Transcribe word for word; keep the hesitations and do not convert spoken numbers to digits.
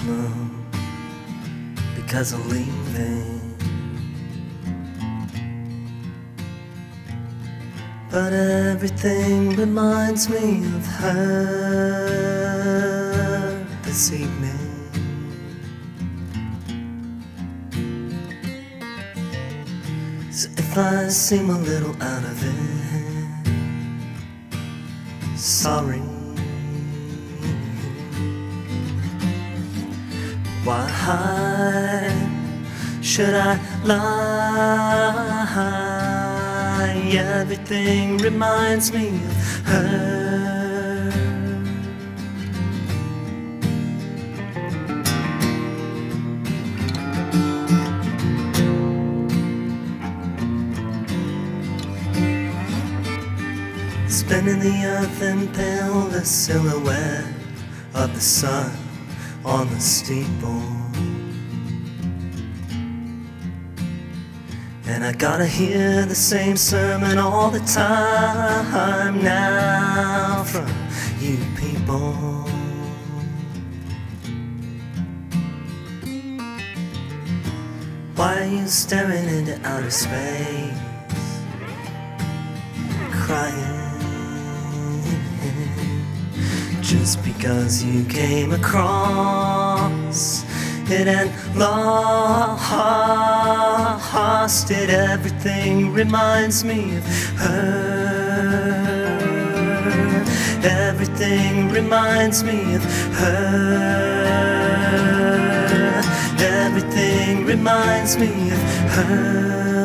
emotional because of leaving, but everything reminds me of her this evening. So if I seem a little out of it, sorry. Why should I lie? Everything reminds me of her. Spinning the earth and pale the silhouette of the sun on the steeple. And I gotta hear the same sermon all the time now from you people. Why are you staring into outer space, crying? Just because you came across it and lost it, everything reminds me of her. Everything reminds me of her. Everything reminds me of her.